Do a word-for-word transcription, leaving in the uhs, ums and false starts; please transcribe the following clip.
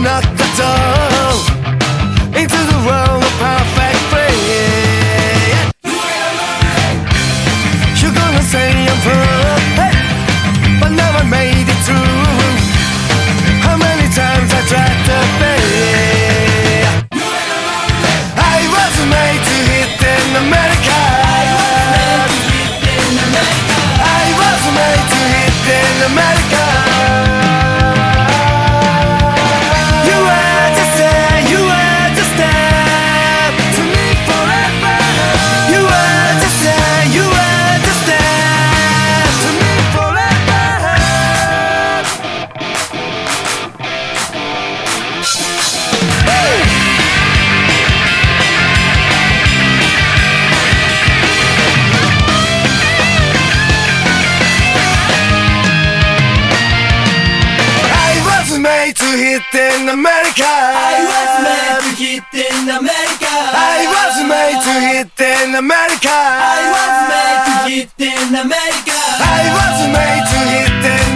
knock the door into the world of perfect free. You're gonna say I'm through, hey, but now I made it through. How many times I tried to be? I was made to hit in America. I was made to hit in America. You were just there, you were just there to me forever. You were just there, you were just there to me forever. I was made to hit in America. I was made to hit in America. I was made to hit in America. I was made to hit in America. I was made to hit in